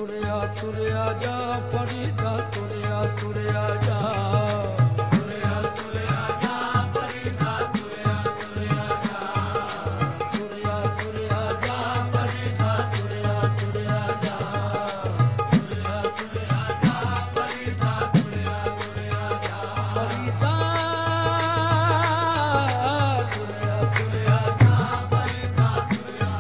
ਤੁਰਿਆ ਤੁਰਿਆ ਜਾ ਫਰੀਦਾ ਤੁਰਿਆ ਤੁਰਿਆ ਜਾ ਤੁਰਿਆ ਤੁਰਿਆ ਜਾ ਫਰੀਦਾ ਤੁਰਿਆ ਤੁਰਿਆ ਜਾ ਤੁਰਿਆ ਤੁਰਿਆ ਜਾ ਫਰੀਦਾ ਤੁਰਿਆ ਤੁਰਿਆ ਜਾ ਤੁਰਿਆ ਤੁਰਿਆ ਜਾ ਫਰੀਦਾ ਤੁਰਿਆ ਤੁਰਿਆ ਜਾ ਫਰੀਦਾ ਤੁਰਿਆ ਤੁਰਿਆ ਜਾ ਫਰੀਦਾ ਤੁਰਿਆ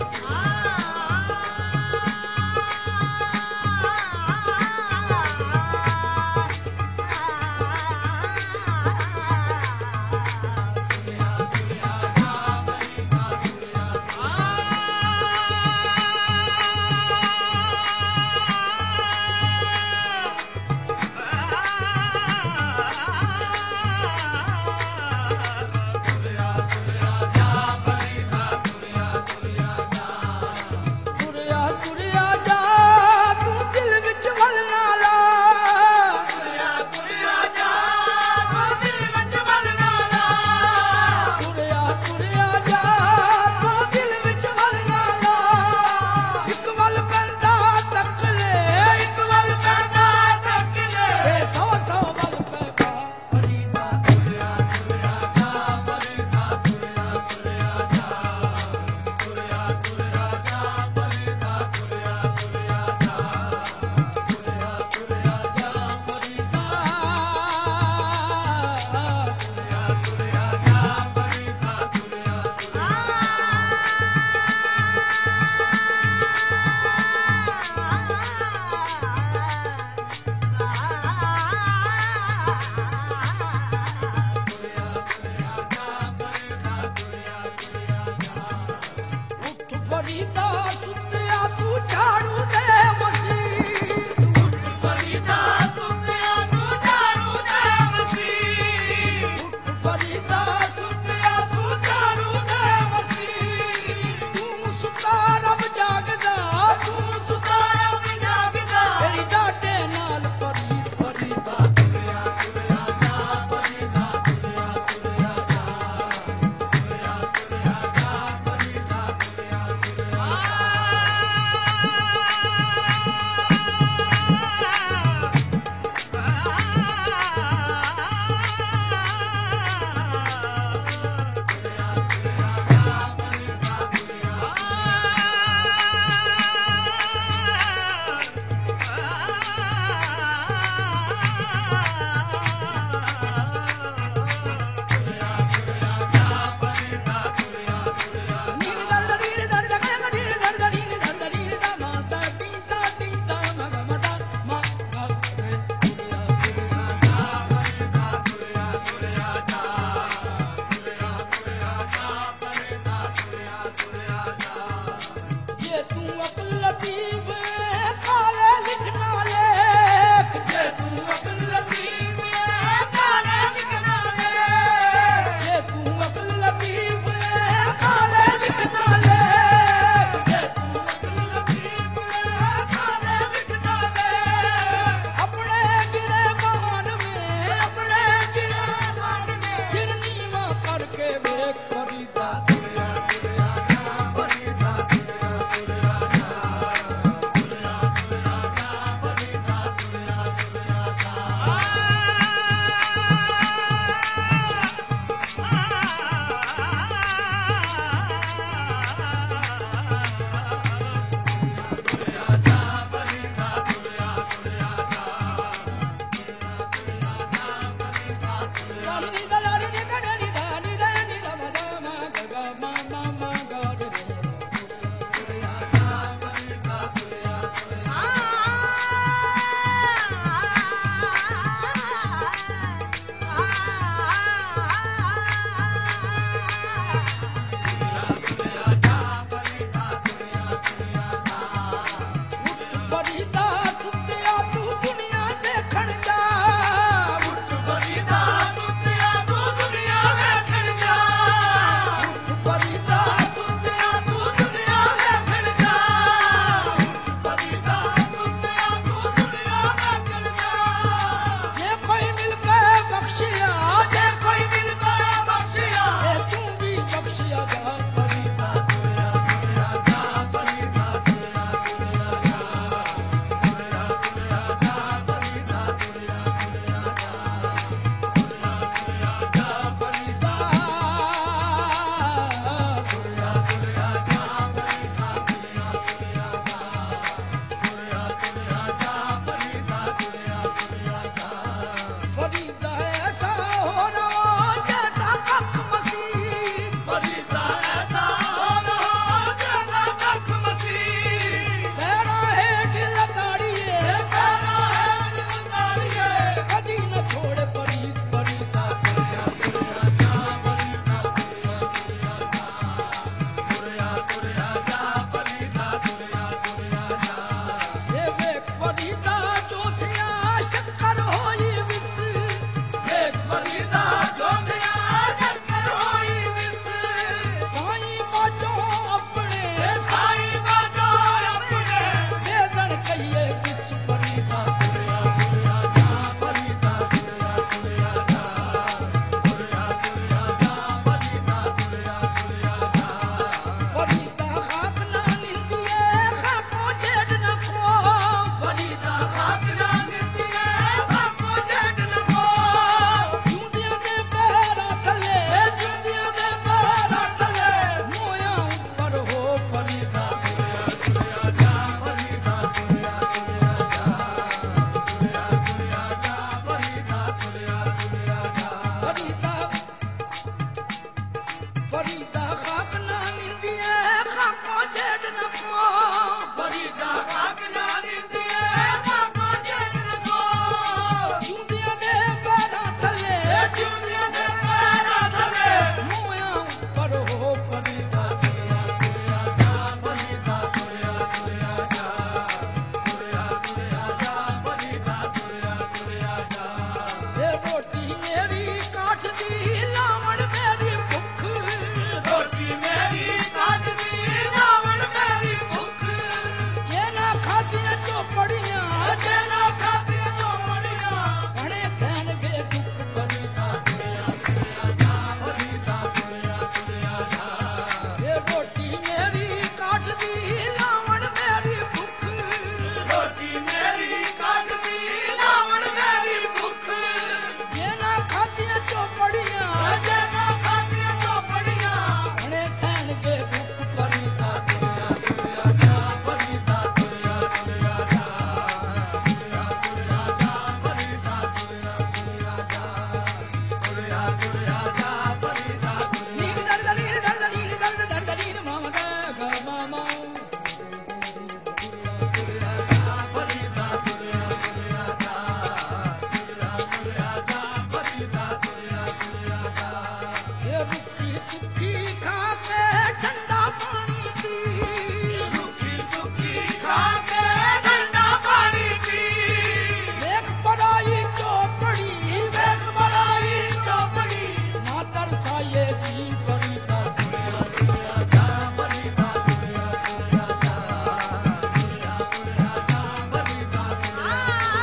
ਚੋਪੜੀਆਂ ਜੇ ਨਾ ਖਾਦੀਆਂ ਚੋਪੜੀਆਂ ਬਣੇ ਕਹਿਣਗੇ ਦੁੱਖ ਫਰੀਦਾ ਤੁਰਿਆ ਤੁਰਿਆ ਜਾ ਫਰੀਦਾ ਤੁਰਿਆ ਤੁਰਿਆ ਜਾ ਇਹ ਰੋਟੀ ਮੇਰੀ ਕਾਟਦੀ ਲਾਵਣ ਮੇਰੀ ਭੁੱਖ ਰੋਟੀ ਮੇਰੀ ਕਾਟਦੀ ਲਾਵਣ ਮੇਰੀ ਭੁੱਖ ਜੇ ਨਾ ਖਾਦੀਆਂ ਚੋਪੜੀਆਂ ਜੇ ਨਾ ਖਾਦੀਆਂ ਚੋਪੜੀਆਂ ਬਣੇ ਕਹਿਣਗੇ ਦੁੱਖ ਫਰੀਦਾ ਤੁਰਿਆ ਤੁਰਿਆ ਜਾ ਫਰੀਦਾ ਤੁਰਿਆ ਤੁਰਿਆ ਜਾ ਤੁਰਿਆ ਤੁਰਿਆ ਜਾ ਫਰੀਦਾ ਤੁਰਿਆ ਤੁਰਿਆ ਜਾ ਤੁਰਿਆ ਤੁਰਿਆ ਜਾ ਫਰੀਦਾ ਨੀਰ ਦਰਦ ਨੀਰ ਦਰਦ ਨੀਰ ਦਰਦ ਦਰਦ ਨੀਰ ਮਾਮਦਾ ਗਾ ਮਾਮਾ ਤੁਰਿਆ ਤੁਰਿਆ ਜਾ ਫਰੀਦਾ ਤੁਰਿਆ ਤੁਰਿਆ ਜਾ ਤੁਰਿਆ ਤੁਰਿਆ ਜਾ ਫਰੀਦਾ ਤੁਰਿਆ ਤੁਰਿਆ ਜਾ ਇਹ ਰੁੱਖੀ ਸੁੱਖੀ ਖਾ ਕੇ ਠੰਡਾ ਪਾਣੀ ਪੀ ਰੁੱਖੀ ਸੁੱਖੀ ਖਾ ਕੇ ਠੰਡਾ ਪਾਣੀ ਪੀ ਵੇਖ ਬੜਾਈ ਚੋਪੜੀ ਵੇਖ ਬੜਾਈ ਚੋਪੜੀ ਨਾ ਤਰਸਾਏ ਜੀ ਫਰੀਦਾ ਤੁਰਿਆ ਤੁਰਿਆ ਜਾ ਫਰੀਦਾ ਤੁਰਿਆ ਤੁਰਿਆ ਜਾ ਤੁਰਿਆ ਤੁਰਿਆ ਜਾ ਫਰੀਦਾ ਤੁਰਿਆ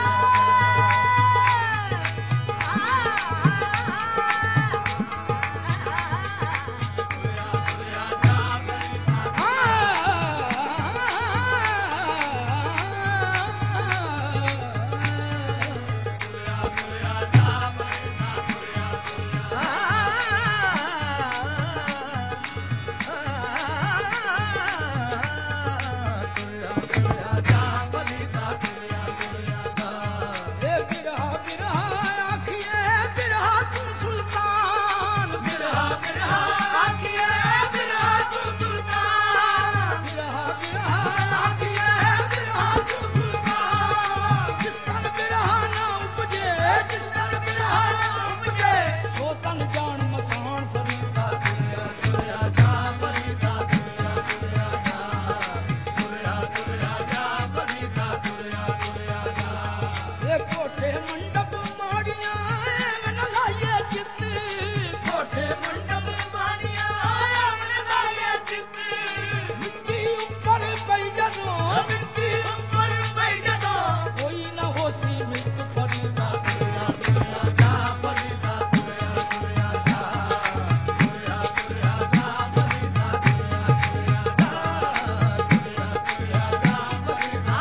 ਤਨ ਜਾਣ ਮਸਾਨ ਫਰੀਦਾ ਤੁਰਿਆ ਤੁਰਿਆ ਜਾ ਫਰੀਦਾ ਤੁਰਿਆ ਤੁਰਿਆ ਜਾ ਤੁਰਿਆ ਤੁਰਿਆ ਜਾ ਫਰੀਦਾ ਤੁਰਿਆ ਤੁਰਿਆ ਜਾ ਇਹ ਕੋਠੇ ਮੰਡਪ ਮਾੜੀਆਂ ਐਵੇਂ ਨਾ ਲਾਈਏ ਚਿੱਤ ਕੋਠੇ ਮੰਡਪ ਮਾੜੀਆਂ ਐਵੇਂ ਨਾ ਲਾਈਏ ਚਿੱਤ ਮਿੱਟੀ ਉੱਪਰ ਪਈ ਜਦੋਂ ਮਿੱਟੀ ਉੱਪਰ ਪਈ ਜਦੋਂ ਕੋਈ ਨਾ ਹੋਸੀ ਮਿੱਤ ਫਰੀਦਾ ਤੁਰਿਆ ਤੁਰਿਆ ਜਾ ਫਰੀਦਾ ਤੁਰਿਆ ਤੁਰਿਆ ਜਾ ਤੁਰਿਆ ਤੁਰਿਆ ਜਾ ਫਰੀਦਾ ਤੁਰਿਆ ਤੁਰਿਆ ਜਾ ਤੁਰਿਆ ਤੁਰਿਆ ਜਾ ਫਰੀਦਾ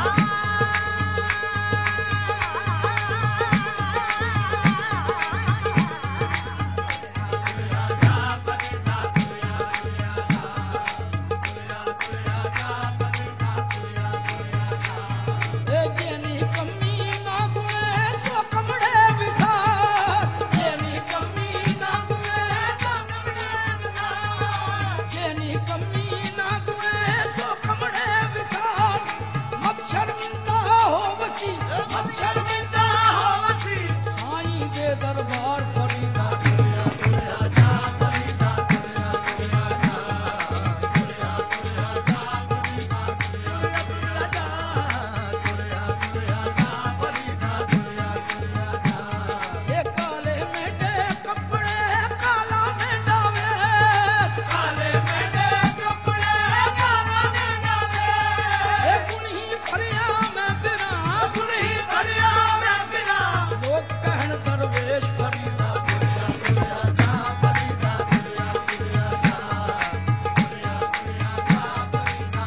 ਦਰਬਾਰ ਫਰੀਦਾ ਤੁਰਿਆ ਤੁਰਿਆ ਜਾ ਫਰੀਦਾ ਤੁਰਿਆ ਤੁਰਿਆ ਜਾ ਤੁਰਿਆ ਤੁਰਿਆ ਜਾ ਫਰੀਦਾ ਤੁਰਿਆ ਤੁਰਿਆ ਜਾ ਤੁਰਿਆ ਤੁਰਿਆ ਜਾ ਫਰੀਦਾ ਤੁਰਿਆ ਤੁਰਿਆ ਜਾ ਇਹ ਕਾਲੇ ਮੇਢੇ ਕੱਪੜੇ ਕਾਲਾ ਮੇਢਾ ਵੇਸ ਕਾਲੇ ਮੇਢੇ ਕੱਪੜੇ ਕਾਲਾ ਮੇਢਾ ਵੇਸ ਇਹ ਕੁਣੀ ਫਰਿਆ ਮੈਂ ਬਿਨਾ ਕੁਣੀ ਫਰਿਆ ਮੈਂ ਬਿਨਾ ਲੋਕ ਕਹਿਣ ਦਰਵੇਸ਼ ਫਰੀਦਾ ਤੁਰਿਆ ਤੁਰਿਆ ਜਾ ਫਰੀਦਾ ਤੁਰਿਆ ਤੁਰਿਆ ਜਾ ਤੁਰਿਆ ਤੁਰਿਆ ਜਾ ਫਰੀਦਾ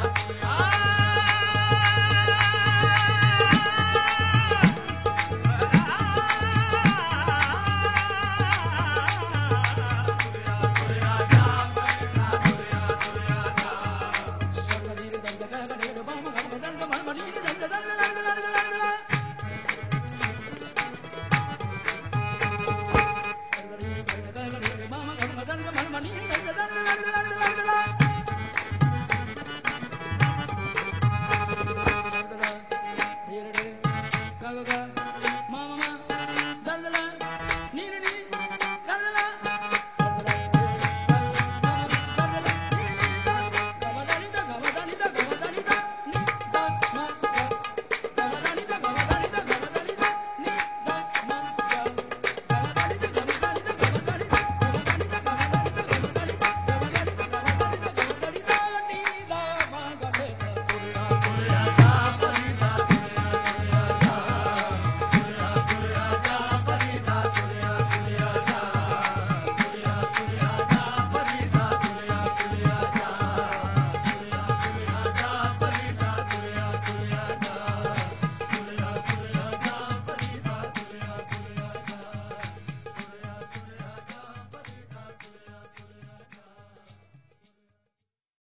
ਤੁਰਿਆ